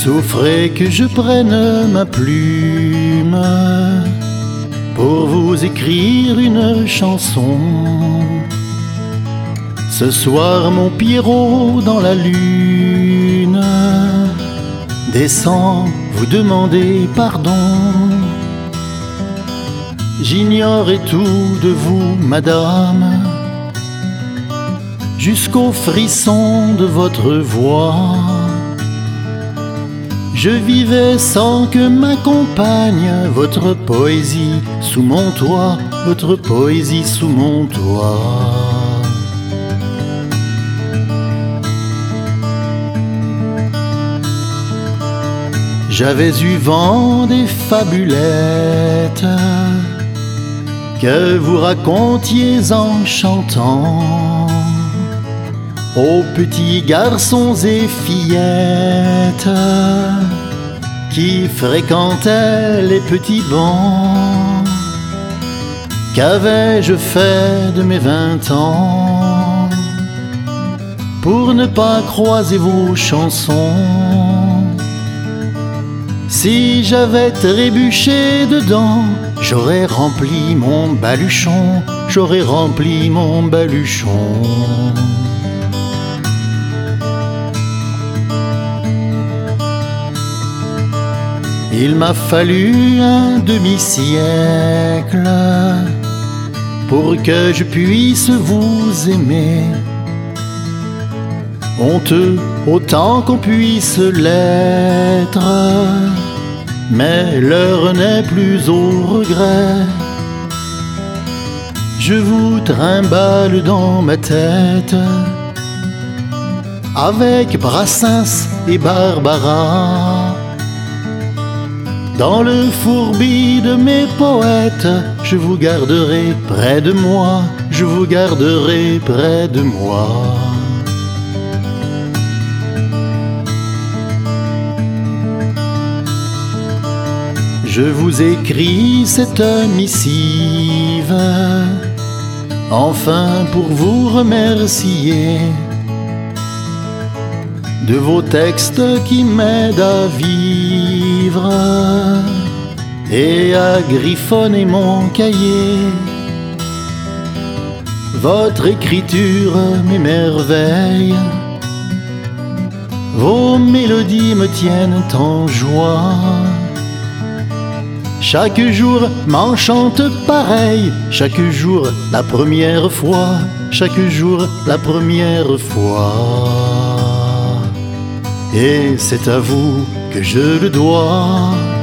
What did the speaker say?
Souffrez que je prenne ma plume pour vous écrire une chanson. Ce soir mon Pierrot dans la lune descend vous demander pardon. J'ignorais tout de vous, madame, jusqu'au frisson de votre voix. Je vivais sans que m'accompagne votre poésie sous mon toit, votre poésie sous mon toit. J'avais eu vent des fabulettes que vous racontiez en chantant aux petits garçons et fillettes qui fréquentaient les petits bancs. Qu'avais-je fait de mes 20 ans pour ne pas croiser vos chansons? Si j'avais trébuché dedans, j'aurais rempli mon baluchon, j'aurais rempli mon baluchon. Il m'a fallu un demi-siècle pour que je puisse vous aimer. Honteux autant qu'on puisse l'être, mais l'heure n'est plus au regret. Je vous trimballe dans ma tête avec Brassens et Barbara. Dans le fourbi de mes poètes, je vous garderai près de moi, je vous garderai près de moi. Je vous écris cette missive, enfin pour vous remercier de vos textes qui m'aident à vivre et à griffonner mon cahier. Votre écriture m'émerveille, vos mélodies me tiennent en joie. Chaque jour m'enchante pareil, chaque jour la première fois, chaque jour la première fois. Et c'est à vous que je le dois.